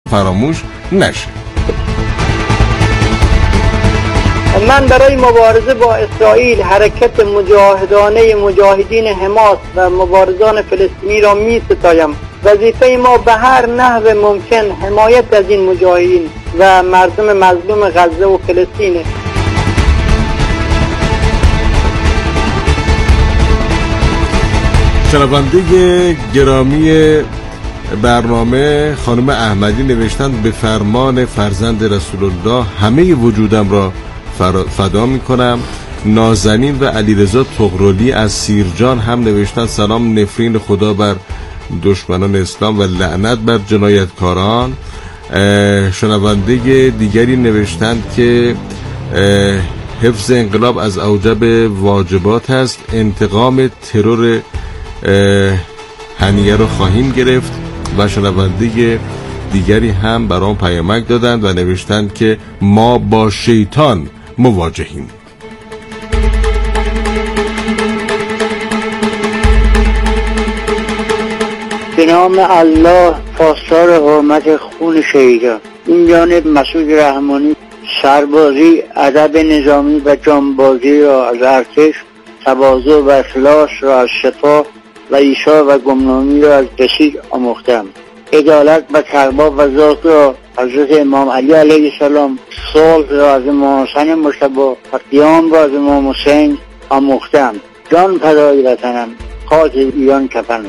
فراموش نشه. من برای مبارزه با اسرائیل حرکت مجاهدانه مجاهدین حماس و مبارزان فلسطینی را می ستایم. وظیفه ما به هر نحو ممکن حمایت از این مجاهدین و مردم مظلوم غزه و فلسطینه. شنونده گرامی برنامه خانم احمدی نوشتند به فرمان فرزند رسول الله همه وجودم را فدا می کنم. نازنین و علیرضا طغرالی از سیرجان هم نوشتند سلام، نفرین خدا بر دشمنان اسلام و لعنت بر جنایتکاران. شنونده دیگری نوشتند که حفظ انقلاب از اوجب واجبات است، انتقام ترور هنیه رو خواهیم گرفت. و شنونده دیگری هم برام پیامک دادند و نوشتند که ما با شیطان مواجهیم. به نام الله پاسدار حرمت خون شهیدان. این جانب مسعود رحمانی سربازی، ادب نظامی و جانبازی را از ارتش، تواضع و اخلاص را از سپاه و ایثار و گمنامی را از بسیج آموختم. عدالت و تقوا و ذات را حضرت امام علی علیه السلام، صلح را از امام حسن مجتبی و قیام را از امام حسین آموختم. جان فدای وطنم، خاک ایران کفنم.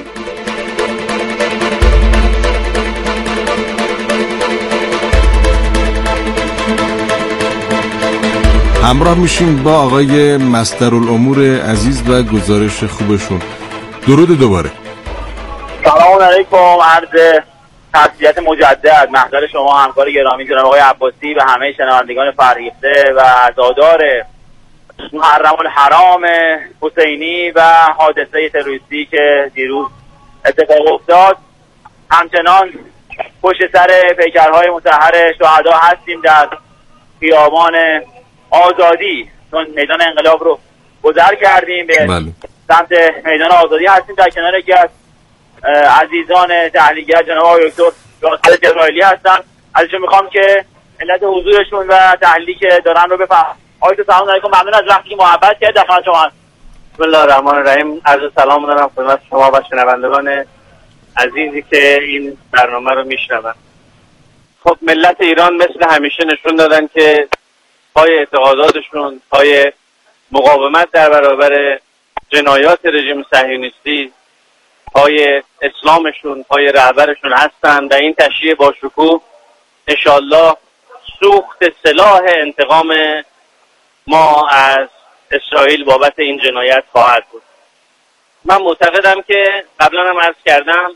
همراه میشیم با آقای مصدرالامور عزیز و گزارش خوبشون. درود دوباره. سلام علیکم، عرض تسلیت مجدد محضر شما همکار گرامی جناب آقای عباسی و همه شنوندگان فرهیخته و عزادار محرم الحرام حسینی و حادثه تروریستی که دیروز اتفاق افتاد. همچنان پشت سر پیکرهای مطهر شهدا هستیم در خیابان آزادی، چون میدان انقلاب رو گذر کردیم به سمت میدان آزادی هستیم. در کنار یکی از عزیزان تحلیلگر جناب آقای دکتر یاسر جبرائیلی هستن. ازشون میخوام که علت حضورشون و تحلیلی که دارن رو بفهم. آقای دکتر سلام علیکم، ممنون از وقتی که محبت کردید. در خدمت شما. بسم الله الرحمن الرحیم. عرض سلام دارم خدمت شما و شنوندگان عزیزی که این برنامه رو میشنون. خب ملت ایران مثل همیشه نشون دادن که پای اعتقاداتشون، پای مقاومت در برابر جنایات رژیم صهیونیستی، پای اسلامشون، پای رهبرشون هستن و این تشریع با شکوه انشالله سوخت سلاح انتقام ما از اسرائیل بابت این جنایت خواهد بود. من معتقدم که قبلا هم عرض کردم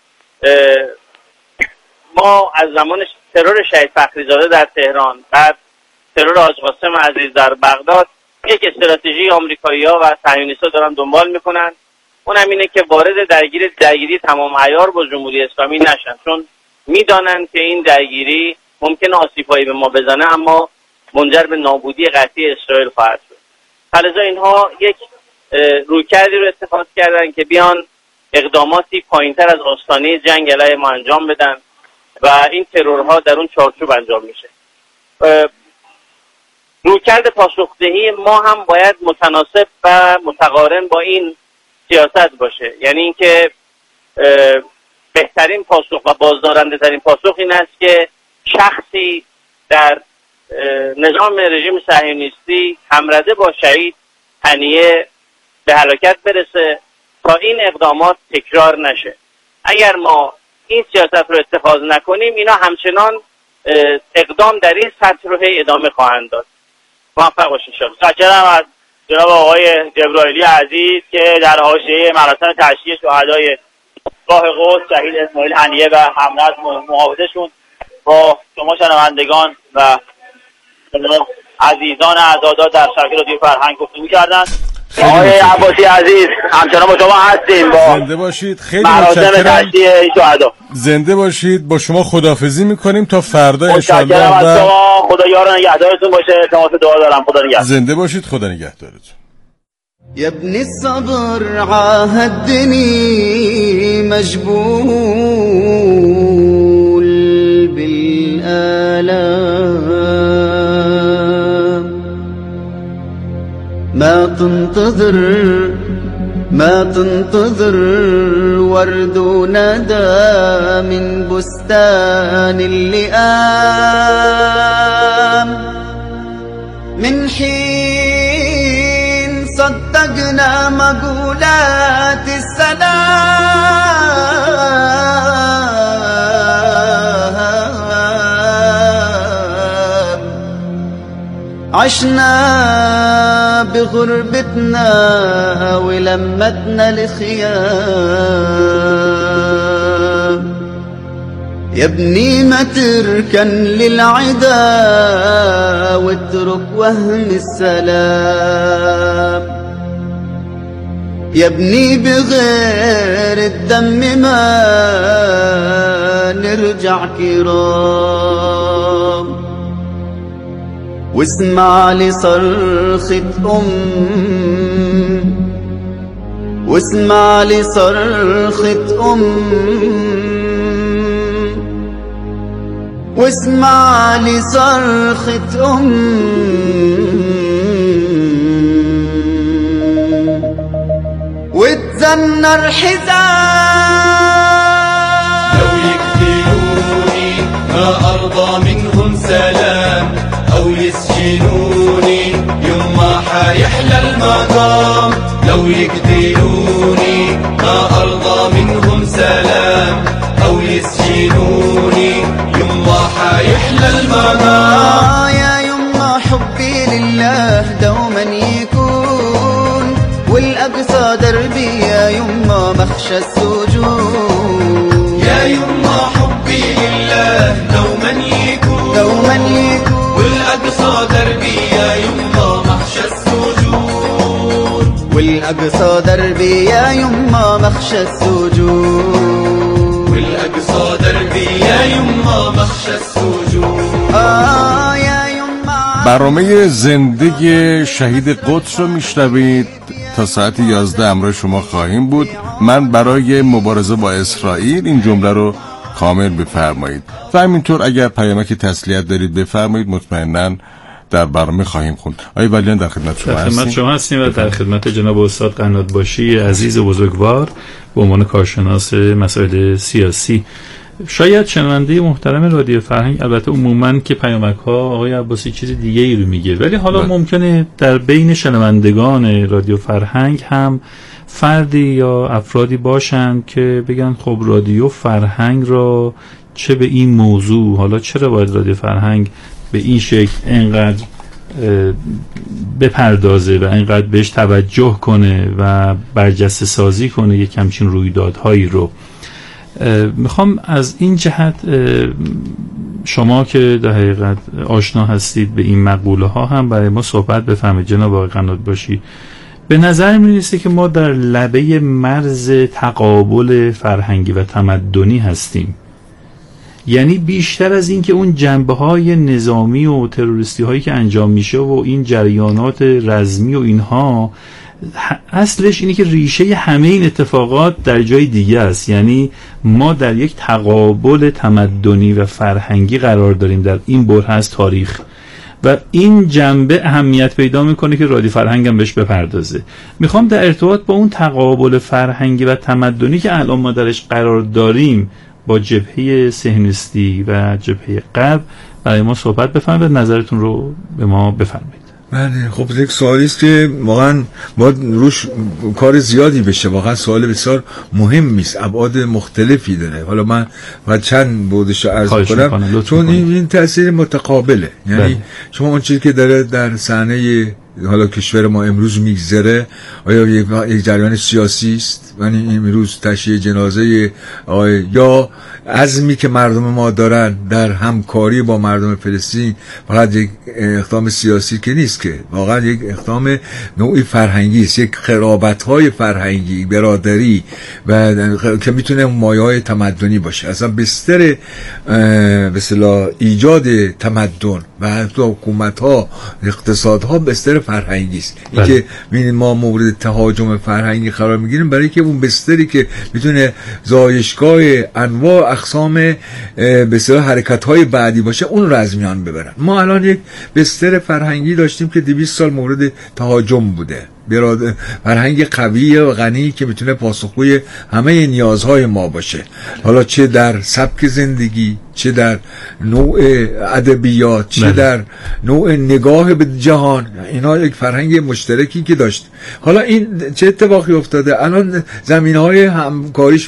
ما از زمان ترور شهید فخریزاده در تهران، بعد ترور حاج قاسم عزیز در بغداد، یک استراتژی آمریکایی‌ها و صهیونیست‌ها دارن دنبال میکنن. اونم اینه که وارد درگیری تمام عیار با جمهوری اسلامی نشن، چون میدانن که این درگیری ممکنه آسیب‌هایی به ما بزنه اما منجر به نابودی قطعی اسرائیل خواهد شد. فلذا اینها یک رویکردی رو اتخاذ کردن که بیان اقداماتی پایینتر از آستانه جنگ علیه ما انجام بدن و این ترورها در اون چارچوب انجام میشه. رویکرد پاسخدهی ما هم باید متناسب و متقارن با این سیاست باشه، یعنی اینکه بهترین پاسخ و بازدارنده ترین پاسخ این است که شخصی در نظام رژیم صهیونیستی همرده با شهید هنیه به هلاکت برسه تا این اقدامات تکرار نشه. اگر ما این سیاست رو اتخاذ نکنیم اینا همچنان اقدام در این سطح رو ادامه خواهند داد. موفق باشید. متشکرم از جناب آقای جبرائیلی عزیز که در حاشیه مراسم تشییع شهدای گاه قدس شهید اسماعیل هنیه و همراه محافظشون با شما شنوندگان و عزیزان عزادار در شبکه رادیو فرهنگ گفتگو کردند. آقای عباسی عزیز همچنان با شما هستیم با زنده باشید. خیلی متشکرم. زنده باشید. با شما خداحافظی میکنیم تا فردا ان شاء الله. متشکرم از شما. خدا یار نگهدارتون باشه. تماس دعا دارم. خدا نگهدار. زنده باشید. خدا نگهدارتون. يا ابن الصبر عاهدني مجبول ما تنتظر ورد ندى من بستان اللئام. من حين صدقنا مقولات السلام، عشنا بغربتنا ولمتنا الخيام. يا ابني ما تركن للعدا واترك وهم السلام. يا ابني بغير الدم ما نرجع كرام. واسمع لصرخة واسمع لصرخة واسمع لصرخة وتزنر حزام. لو يقتلوني ما أرضى منهم سلام، أو يسجنوني يوم ما حيحلى المقام. لو يقتلوني ما أرضى منهم سلام، أو يسجنوني يوم ما حيحلى المقام. يا يما حبي لله دوما يكون، والأقصى دربي يا يما مخشى السجون. يا يما حبي لله دوما يكون، والأقصى دربي يا يما مخشى السجون. والأقصى دربي يا يما مخشى السجون. والأقصى دربي يا يما مخشى السجون. يا يما. برنامه زنده شهید قدس رو میشنوید. تا ساعت 11 همراه شما خواهیم بود. من برای مبارزه با اسرائیل این جمله رو کامل بفرمایید و همینطور اگر پیامک تسلیت دارید بفرمایید، مطمئناً در برنامه خواهیم خوند. آقای ولیان در خدمت شما هستیم. در خدمت شما هستیم و در خدمت جناب استاد قنات‌باشی عزیز و بزرگوار به عنوان کارشناس مسائل سیاسی. شاید شنونده محترم رادیو فرهنگ، البته عموماً که پیامک‌ها آقای عباسی چیز دیگه ای رو میگه، ولی حالا ممکنه در بین شنوندگان رادیو فرهنگ هم فردی یا افرادی باشن که بگن خب رادیو فرهنگ را چه به این موضوع، حالا چرا باید رادیو فرهنگ به این شکل انقدر بپردازه و انقدر بهش توجه کنه و برجسته سازی کنه یک همچین رویدادهایی رو. میخوام از این جهت شما که در حقیقت آشنا هستید به این مقوله ها هم برای ما صحبت بفرمایید جناب آقای قنات‌باشی. به نظر میرسه که ما در لبه مرز تقابل فرهنگی و تمدنی هستیم، یعنی بیشتر از این که اون جنبه های نظامی و تروریستی هایی که انجام میشه و این جریانات رزمی و اینها، اصلش اینه که ریشه همه این اتفاقات در جای دیگه است. یعنی ما در یک تقابل تمدنی و فرهنگی قرار داریم در این بره از تاریخ و این جنبه اهمیت پیدا میکنه که رادیو فرهنگ هم بهش بپردازه. میخوام در ارتباط با اون تقابل فرهنگی و تمدنی که الان ما درش قرار داریم با جبهه صهیونیستی و جبهه غرب برای ما صحبت بفرمایید، نظرتون رو به ما بفرمایید. بله، خب یک سوالی است که واقعا باید روش کار زیادی بشه. واقعا سوال بسیار مهمی است، ابعاد مختلفی داره. حالا من باید چند بودش عرض کنم چون این تأثیر متقابله. یعنی شما اون چیزی که داره در صحنه حالا کشور ما امروز میگذره، آیا یک جریان سیاسی است؟ یعنی امروز تشییع جنازه یا عزمی که مردم ما دارن در همکاری با مردم فلسطین فقط یک اقدام سیاسی که نیست، که واقعا یک اقدام نوعی فرهنگی است، یک قرابت‌های فرهنگی برادری و که میتونه مایه‌های تمدنی باشه. اصلا بستر به اصطلاح ایجاد تمدن و حتی حکومت‌ها اقتصادها بستر فرهنگی است. اینکه ببینید ما مورد تهاجم فرهنگی قرار میگیریم برای که اون بستری که میتونه زایشگاه انواع اقسام به اصطلاح حرکت‌های بعدی باشه اون رو از میان ببرن. ما الان یک بستر فرهنگی داشتیم که 200 سال مورد تهاجم بوده. فرهنگ قوی و غنی که میتونه پاسخگوی همه نیازهای ما باشه، حالا چه در سبک زندگی، چه در نوع ادبیات، چه در نوع نگاه به جهان. اینا یک فرهنگ مشترکی که داشت. حالا این چه اتفاقی افتاده؟ الان زمینه‌های همکاریش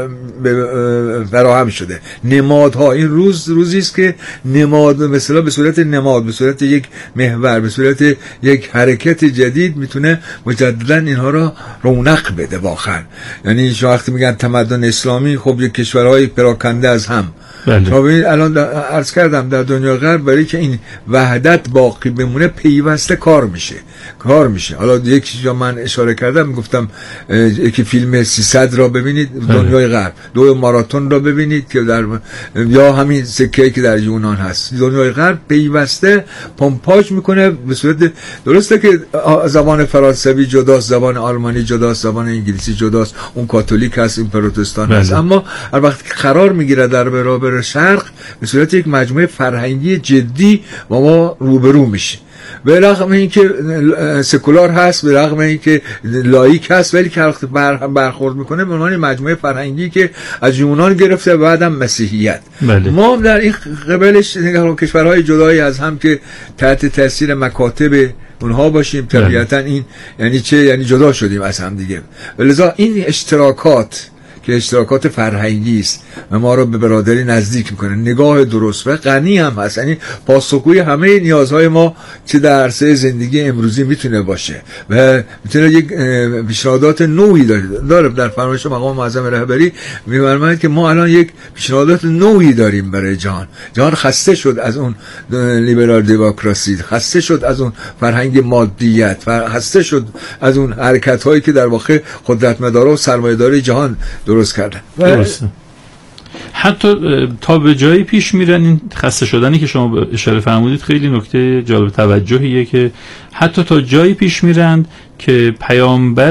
فراهم شده. نمادها، این روزی است که نماد مثلا به صورت نماد، به صورت یک محور، به صورت یک حرکت جدید میتونه مجددا اینها را رونق بده واقعا. یعنی شما وقتی میگن تمدن اسلامی، خب یک کشورهای پراکنده از هم. الان عرض کردم در دنیا غرب برای که این وحدت باقی بمونه پیوسته کار میشه. حالا یکی جا من اشاره کردم، میگفتم یکی فیلم 300 را ببینید دنیای غرب، دو ماراتون را ببینید که در یا همین سکه‌ای که در یونان هست. دنیای غرب پیوسته پمپاژ میکنه به صورت، درسته که زبان فرانسوی جداست، زبان آلمانی جداست، زبان انگلیسی جداست، اون کاتولیک هست، این پروتستان هست، اما هر وقت که قرار میگیره در برابر شرق به صورت یک مجموعه فرهنگی جدی با ما روبرو میشه. به رغم اینکه سکولار هست، به رغم اینکه لاییک هست، ولی که برخورد میکنه به عنوان مجموعه فرهنگی که از یونان گرفته و بعدم مسیحیت. ما در این قبلش کشورهای جدایی از هم که تحت تاثیر مکاتب اونها باشیم، طبیعتا این یعنی چه؟ یعنی جدا شدیم از هم دیگه. لذا این اشتراکات که اشتراکات فرهنگی است و ما رو به برادری نزدیک میکنه، نگاه درست و غنی هم هست، یعنی پاسخگوی همه نیازهای ما چه در عرصه زندگی امروزی میتونه باشه و میتونه یک پیشنهادات نوعی داره. در فرمایش مقام معظم رهبری میفرماید که ما الان یک پیشنهادات نوعی داریم برای جهان خسته شد از اون لیبرال دموکراسی، خسته شد از اون فرهنگ مادیت، خسته شد از اون حرکت هایی که در واقع قدرتمدارا و سرمایه‌داری جهان درست کردن. درسته. حتی تا به جایی پیش میرن، این خسته شدنی که شما اشاره فرمودید خیلی نکته جالب توجهیه، که حتی تا جایی پیش میرند که پیامبر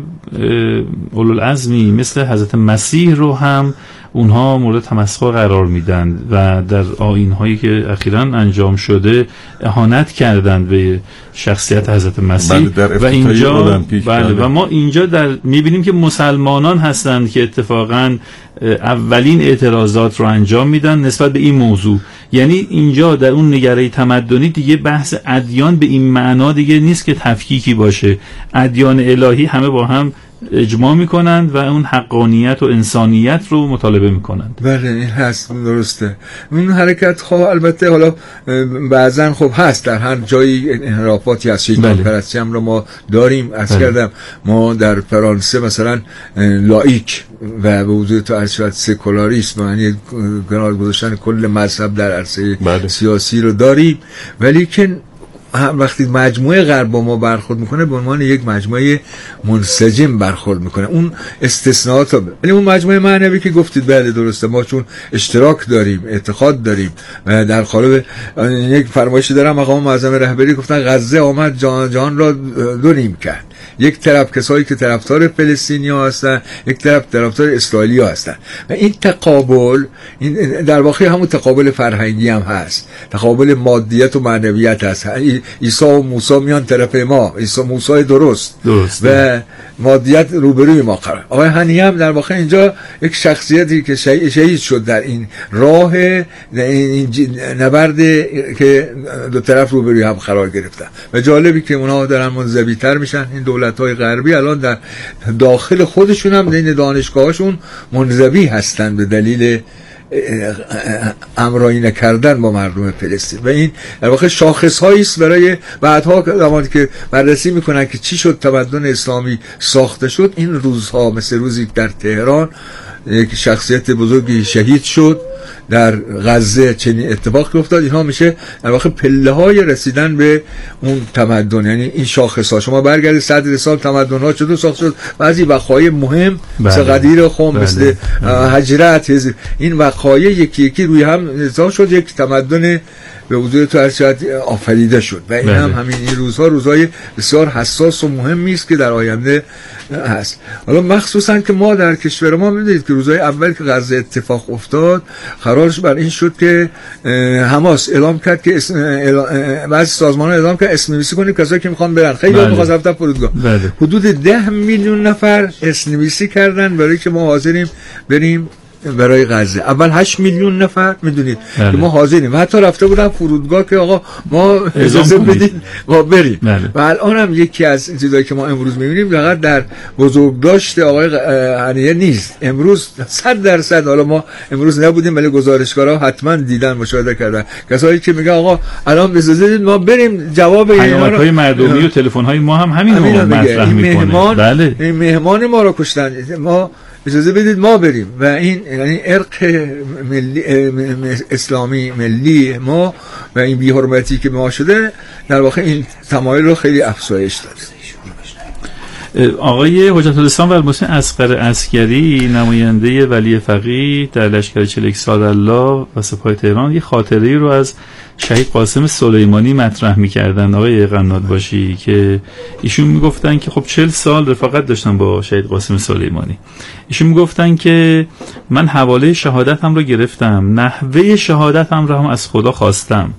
اولوالعزمی مثل حضرت مسیح رو هم اونها مورد تمسخر قرار میدن و در آیین‌هایی که اخیراً انجام شده اهانت کردند به شخصیت حضرت مسیح و اینجا و ما اینجا میبینیم که مسلمانان هستند که اتفاقاً اولین اعتراضات رو انجام میدن نسبت به این موضوع. یعنی اینجا در اون نگره تمدنی دیگه بحث ادیان به این معنا دیگه نیست که تفکیکی باشه، ادیان الهی همه با هم اجماع میکنند و اون حقانیت و انسانیت رو مطالبه میکنند. بله این هست، درسته. این حرکت خب البته حالا بعضن خب هست در هر جایی انحرافاتی هست، شیطان پرستی هم رو ما داریم. عرض کردم ما در فرانسه مثلا لایک و به وجود تو ارشد سکولاریسم، یعنی کنار گذاشتن کل مذهب در عرصه سیاسی رو داریم، ولی که وقتی مجموعه غرب با ما برخورد میکنه به عنوان یک مجموعه منسجم برخورد میکنه. اون استثناءات ها، ولی اون مجموعه معنوی که گفتید بله درسته، ما چون اشتراک داریم، اعتقاد داریم و در قالب یک فرمایشی دارم مقام معظم رهبری گفتن غزه آمد جهان را دو نیم کرد. یک طرف کسایی که طرفدار فلسطینیا هستن، یک طرف طرفدار اسرائیلیا هستن و این تقابل، این در واقع همون تقابل فرهنگی هم هست، تقابل مادیت و معنویت هست. عیسی و موسی میان طرف ما، عیسی موسی درست و مادیت روبروی ما قرار. آقای هنی هم در واقع اینجا یک شخصیتی که شهید شد در این راه، این نبرد که دو طرف روبروی هم قرار گرفتن و جالبی که اونها دارن منزوی‌تر میشن. این دولت‌های غربی الان در داخل خودشون هم این دانشگاهاشون منزوی هستن به دلیل همراهی نکردن با مردم فلسطین و این در واقع شاخص‌هایی است برای بعدها زمانی که بررسی میکنن که چی شد تمدن اسلامی ساخته شد. این روزها مثل روزی در تهران یک شخصیت بزرگی شهید شد، در غزه چنین اتفاقی افتاد، اینها میشه در واقع پله‌های رسیدن به اون تمدن. یعنی این شاخص‌ها شما برگردید 100 سال تمدن‌ها چطور ساخته شد، بعضی وقایع مهم مثل قدیر خم، مثل هجرت، این وقایع یکی یکی روی هم نظام شد، یک تمدن به وجود تو ارشد آفریده شد و این هم همین این روزها روزهای بسیار حساس و مهمی است که در آینده هست. حالا مخصوصا که ما در کشور ما می‌دونید که روزهای اول که غزه اتفاق افتاد قرارش بر این شد که حماس اعلام کرد که بعضی سازمان‌ها اعلام کرد اسم نویسی کنید کسایی که میخوان برن. خیلی می‌خواست رفتن فرودگاه. حدود 10 میلیون نفر اسم نویسی کردن برای که ما حاضریم بریم برای غزه. اول 8 میلیون نفر میدونید که ما حاضریم و حتی رفته بودن فرودگاه که آقا ما اجازه بدید ما بریم. و الان هم یکی از چیزایی که ما امروز میبینیم فقط در بزرگداشت آقای هنیه نیست. امروز 100% حالا ما امروز نبودیم ولی گزارشگرها حتما دیدن مشاهده کردن کسایی که میگن آقا الان اجازه بدید ما بریم. جواب پیامک‌های مردمی و تلفن‌های ما هم همین رو مطرح میکنه. بله این مهمان ما رو کشتن، ما اجازه بدید ما بریم. و این یعنی ارق ملی اسلامی ملی ما و این بی‌حرمتی که ما شده در واقع این تمایل رو خیلی افزایش داده. آقای حجت الاسلام و المسلمین اصغر عسگری نماینده ولی فقیه در لشکر 41 سعدالله و سپاه تهران یه خاطره‌ای رو از شهید قاسم سلیمانی مطرح می‌کردن. آقای قنات باشی که ایشون میگفتن که خب 40 سال رفاقت داشتن با شهید قاسم سلیمانی. ایشون میگفتن که من حواله شهادتم رو گرفتم، نحوه شهادتم رو هم از خدا خواستم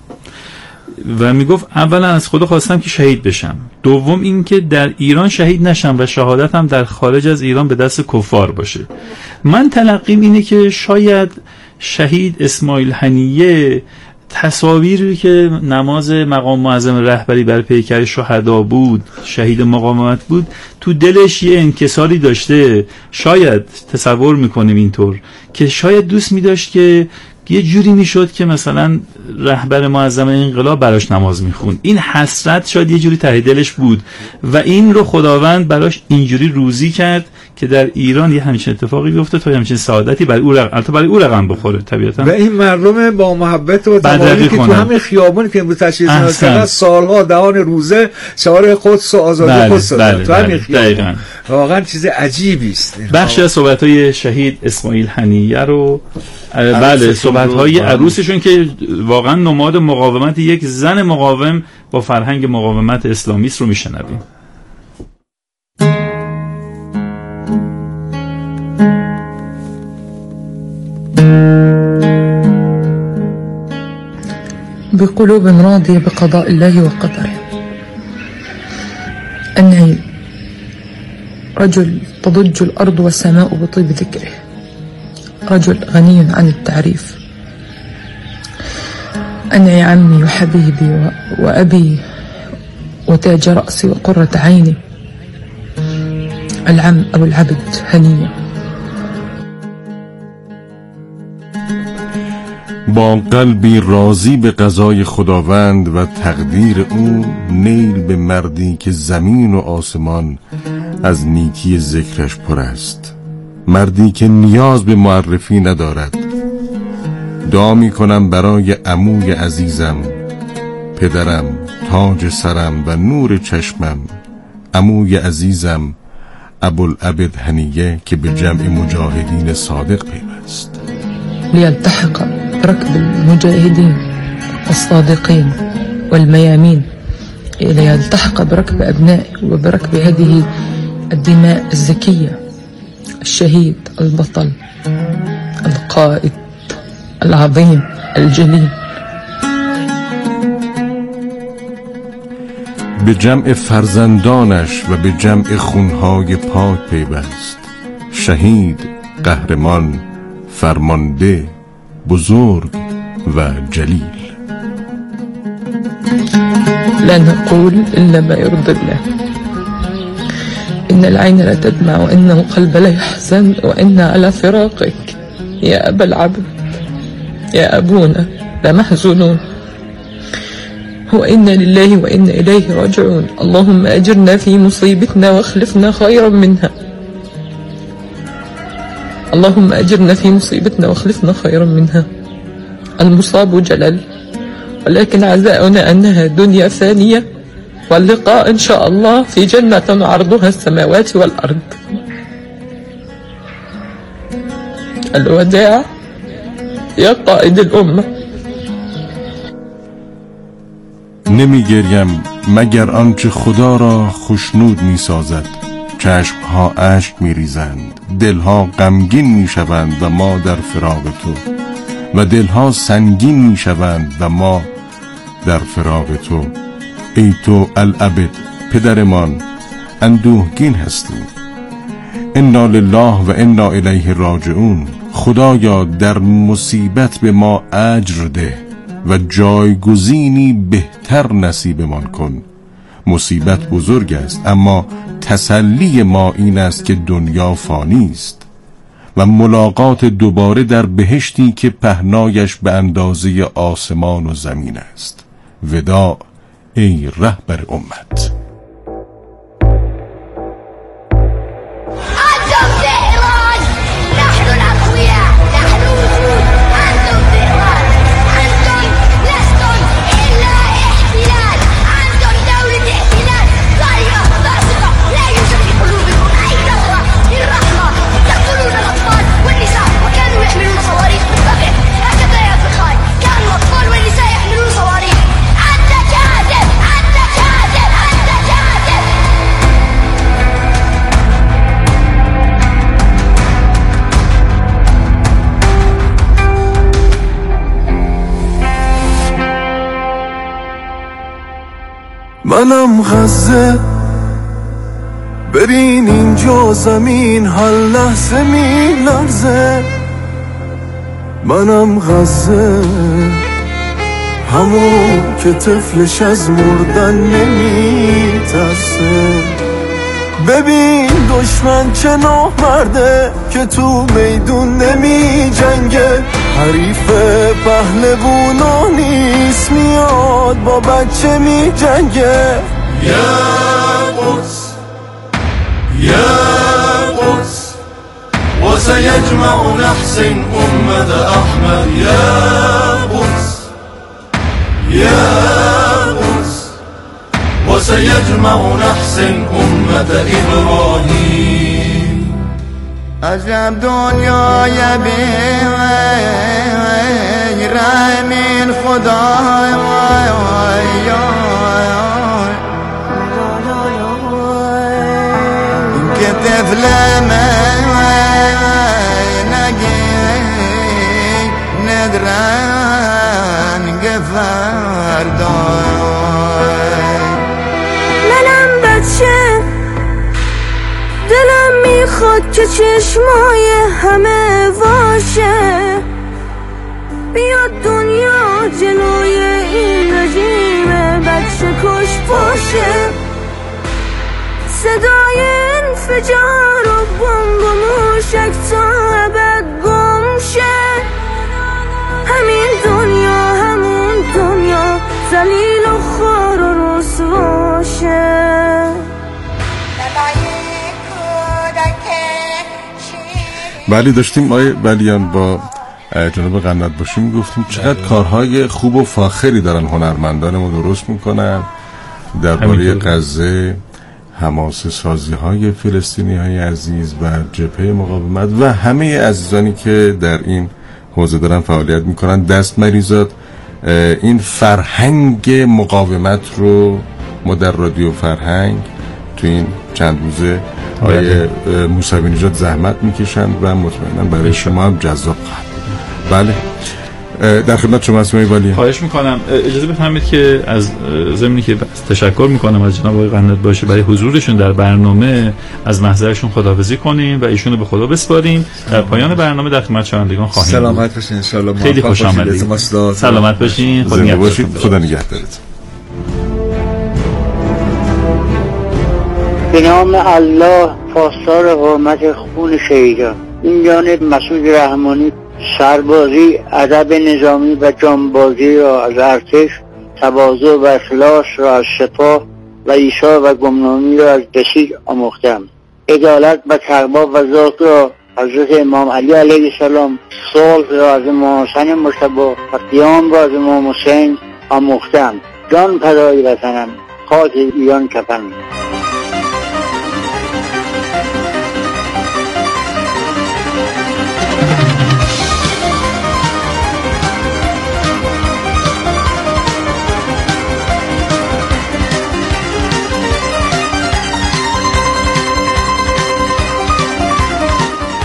و میگفت اولا از خدا خواستم که شهید بشم، دوم این که در ایران شهید نشم و شهادتم در خارج از ایران به دست کفار باشه. من تلقیم اینه که شاید شهید اسماعیل هنیه تصاویری که نماز مقام معظم رهبری بر پیکر شهدا بود، شهید مقاومت بود، تو دلش یه انکساری داشته. شاید تصور میکنیم اینطور که شاید دوست می‌داشت که یه جوری میشد که مثلا رهبر معظم انقلاب براش نماز میخوند. این حسرت شاید یه جوری ته دلش بود و این رو خداوند براش اینجوری روزی کرد که در ایران یه همچین اتفاقی بیفته تا همچین سعادتی برای او رقم بخوره طبیعتا. و این مردم با محبت و تمامی که تو همین خیابون که امروز تشریف کردن سالها دهان روزه شعار قدس و آزادی قدس دادن تو همین خیابون. واقعا چیز عجیبی است. بخشی از صحبت‌های شهید اسماعیل هنیه رو بله صحبت‌های عروسشون که واقعا نماد مقاومت یک زن مقاوم با فرهنگ مقاومت اسلامی است رو میشنویم. بقلوب راضية بقضاء الله وقدره. أني رجل تضج الأرض والسماء بطيب ذكره، رجل غني عن التعريف. أني عمي وحبيبي وأبي وتاج رأسي وقرة عيني، العم أو العبد هنية. با قلبی راضی به قضای خداوند و تقدیر او، نیل به مردی که زمین و آسمان از نیکی ذکرش پر است، مردی که نیاز به معرفی ندارد. دعا می کنم برای عموی عزیزم، پدرم، تاج سرم و نور چشمم، عموی عزیزم ابوالعبد هنیه که به جمع مجاهدین صادق پیوست. ليلتحق بركب المجاهدين الصادقين والميامين، ليلتحق بركب أبنائي وبركب هذه الدماء الزكية، الشهيد البطل القائد العظيم الجليل. به جمع فرزندانش و به جمع خونهای پاک پیوست. شهید، قهرمان، فرمانده، بزرگ و جلیل. لا نقول إلا ما يرضي الله. إن العين لا تدمع وإن القلب لا يحزن وإن على فراقك يا أبا العبد يا أبونا لمحزونون، وإنا لله وإنا إليه راجعون. اللهم أجرنا في مصيبتنا واخلفنا خيرا منها. اللهم أجرنا في مصيبتنا واخلفنا خيرا منها. المصاب جلل، ولكن عزاؤنا أنها دنيا فانية، واللقاء إن شاء الله في جنة عرضها السماوات والأرض. الوداع يا قائد الأمة. نمی گریم مگر آنچه خدا را خوشنود می سازد. چشمها اشک می ریزند، دلها غمگین می شوند و ما در فراق تو. و دلها سنگین می شوند و ما در فراق تو ای تو العبد پدرمان اندوهگین هستیم. انا لله و انا الیه راجعون. خدایا در مصیبت به ما اجر ده و جایگزینی بهتر نصیبمان کن. مصیبت بزرگ است، اما تسلی ما این است که دنیا فانی است و ملاقات دوباره در بهشتی که پهنایش به اندازه آسمان و زمین است. وداع ای رهبر امت. منم غزه، برین اینجا زمین هر لحظه می لرزه. منم غزه، همون که طفلش از مردن نمی ترسه. ببین دشمن چه نامرده که تو میدون نمی جنگه. حریف پهلوونا نیست، میاد با بچه می جنگه. یا قدس یا قدس وسيجمع نحسن أمة أحمد. يا قدس يا قدس وسيجمع نحسن أمة إبراهيم. عجب دنیای بی‌رحمین خدای که طفل نگی ندرنگ فردای. منم بچه، دلم میخواد که چشمای همه واشه. بیاد دنیا جلوی این رژیم بچه کش باشه. صدای انفجار و بمب و موشک تا ابد گم شه. همین دنیا همون دنیا ذلیل و خوار و رسوا شه. بله داشتیم آیه بلیان با جناب قنات باشیم گفتیم چقدر کارهای خوب و فاخری دارن هنرمندان ما درست میکنن درباره غزه، حماسه سازی های فلسطینی های عزیز و جبهه مقاومت و همه عزیزانی که در این حوزه دارن فعالیت میکنن. دست مریزاد این فرهنگ مقاومت رو ما در رادیو فرهنگ تو این چند روزه آیه موسوی نژاد زحمت میکشند و مطمئنا برای شما هم جذاب خواهد. بله در خدمت شما هستم ولی خواهش میکنم اجازه بفرمایید که از ضمنی که تشکر میکنم از جناب آقای قنات باشه برای حضورشون در برنامه از محضرشون خداحافظی کنیم و ایشونو به خدا بسپاریم. در پایان برنامه در خدمت شنوندگان خواهیم سلامت باشین ان شاء الله. خیلی خوش آمدید. سلامت باشین. خدا نگهدارت. به نام الله پاسدار حرمت خون شهیدان. این جانب مسعود رحمانی سربازی، ادب نظامی و جانبازی را از ارتش، تواضع و اخلاص را از سپاه و ایثار و گمنامی را از بسیج آموختم. عدالت و تقوا و ذات را حضرت امام علی علیه السلام، صلح را از امام حسن مجتبی و قیام را از امام حسین آموختم. جان فدای وطنم، خاک ایران کفنم.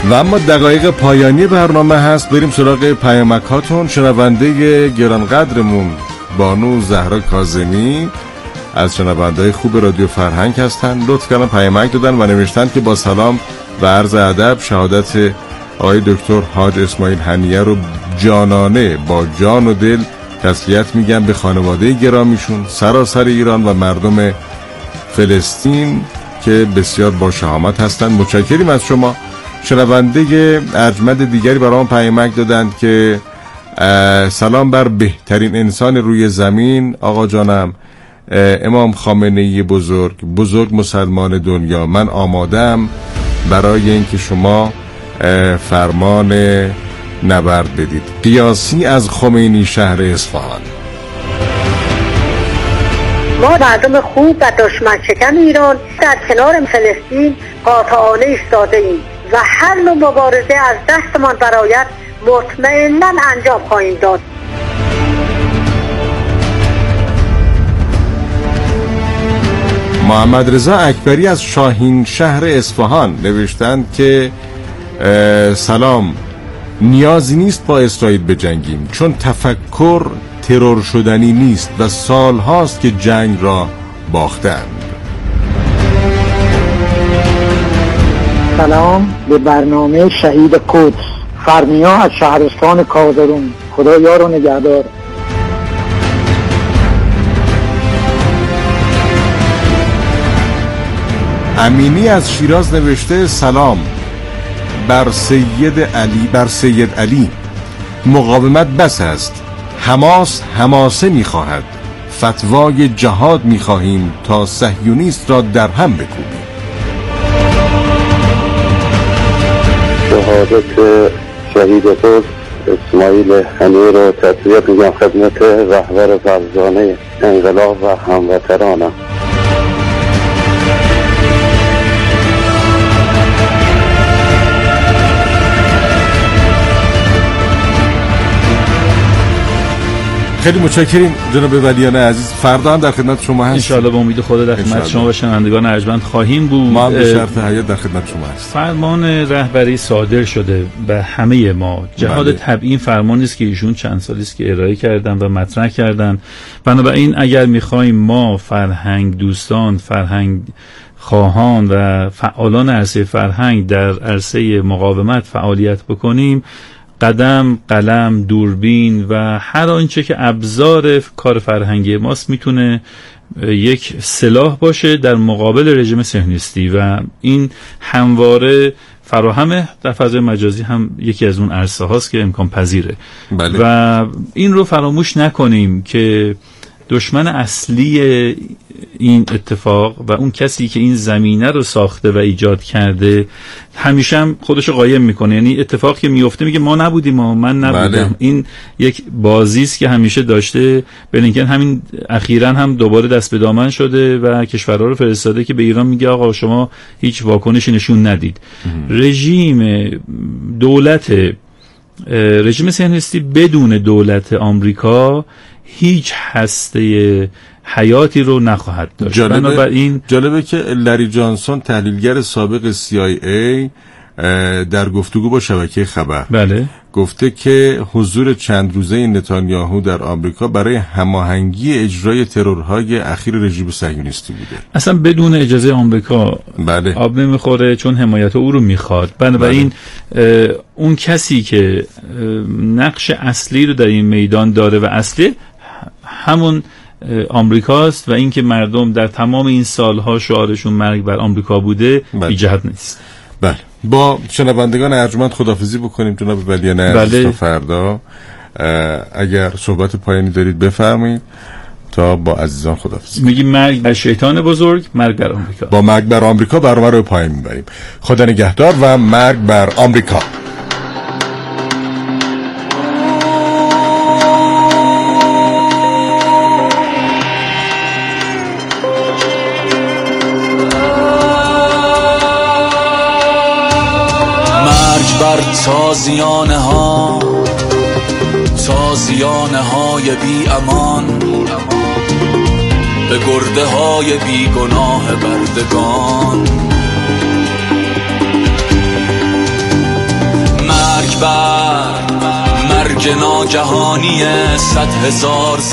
و اما دقایق پایانی برنامه هست، بریم سراغ پیامک هاتون. شنونده گرانقدرمون بانو زهرا کاظمی از شنونده‌های خوب رادیو فرهنگ هستن، لطف کردن پیامک دادن و نوشتن که با سلام و عرض ادب شهادت آقای دکتر حاج اسماعیل هنیه رو جانانه با جان و دل تسلیت میگم به خانواده گرامیشون، سراسر ایران و مردم فلسطین که بسیار با شهامت هستند. متشکریم از شما. شنونده ارجمند دیگری برام پیامک دادند که سلام بر بهترین انسان روی زمین آقا جانم امام خامنه‌ای بزرگ مسلمان دنیا، من آمادم برای اینکه شما فرمان نبرد بدید. قیاسی از خمینی شهر اصفهان. ما مردم خوب و دشمن شکن ایران در کنار فلسطین قاطعانه ایستاده ایم و هر نوع مبارزه از دستمان برآید مطمئناً انجام خواهیم داد. محمد رضا اکبری از شاهین شهر اصفهان نوشتند که سلام، نیازی نیست با اسرائیل بجنگیم چون تفکر ترور شدنی نیست و سال هاست که جنگ را باختند. سلام به برنامه شهید قدس، فرمیا از شهرستان کازرون، خدا یار و نگهدار. امینی از شیراز نوشته سلام بر سید علی مقاومت بس است، حماس حماسه می‌خواهد، فتوای جهاد می‌خواهیم تا صهیونیست را در هم بکوبیم. شهادت شهید قدس اسماعیل هنیه را تسلیت میگم خدمت رهبر فرزانه انقلاب و هموطنانم. خیلی متشکریم جناب ولیان عزیز. فردا هم در خدمت شما هستیم ان شاءالله. با امید خدا در خدمت شما و شنوندگان ارجمند خواهیم بود. ما هم به شرط حیات در خدمت شما هستیم. فرمان رهبری صادر شده به همه ما. جهاد تبیین فرمانی است که ایشون چند سالی است که ارائه کردن و مطرح کردن. بنابراین اگر می‌خوایم ما فرهنگ دوستان، فرهنگ خواهان و فعالان عرصه فرهنگ در عرصه مقاومت فعالیت بکنیم، قدم، قلم، دوربین و هر آنچه که ابزار کار فرهنگی ماست میتونه یک سلاح باشه در مقابل رژیم صهیونیستی و این همواره فراهمه. در فضای مجازی هم یکی از اون عرصه هاست که امکان پذیره. بله. و این رو فراموش نکنیم که دشمن اصلی این اتفاق و اون کسی که این زمینه رو ساخته و ایجاد کرده همیشه هم خودشو قایم میکنه. یعنی اتفاقی که میفته میگه ما نبودیم، من نبودم. بله. این یک بازی است که همیشه داشته. بلینکن همین اخیراً هم دوباره دست به دامن شده و کشورها رو فرستاده که به ایران میگه آقا شما هیچ واکنشی نشون ندید. رژیم صهیونیستی بدون دولت آمریکا هیچ هسته حیاتی رو نخواهد داشت. جالبه که لری جانسون تحلیلگر سابق CIA در گفتگو با شبکه خبر گفته که حضور چند روزه نتانیاهو در آمریکا برای هماهنگی اجرای ترورهای اخیر رژیم صهیونیستی بوده. اصلا بدون اجازه آمریکا آب نمیخوره چون حمایت او رو میخواد. بنابراین اون کسی که نقش اصلی رو در این میدان داره و اصلی همون آمریکاست و اینکه مردم در تمام این سالها شعارشون مرگ بر آمریکا بوده بی جهت نیست. بله. با شنوندگان ارجمند خداحافظی بکنیم جناب ولیان عزیز. تا فردا اگر صحبت پایانی دارید بفرمایید تا با عزیزان خداحافظی. میگیم مرگ بر شیطان بزرگ، مرگ بر آمریکا. با مرگ بر آمریکا برنامه رو پایین میبریم. خدا نگهدار و مرگ بر آمریکا. تازیانه های بی امان، به گرده های بی گناه بردگان. اکبر، مرگ ناگهانی 100,000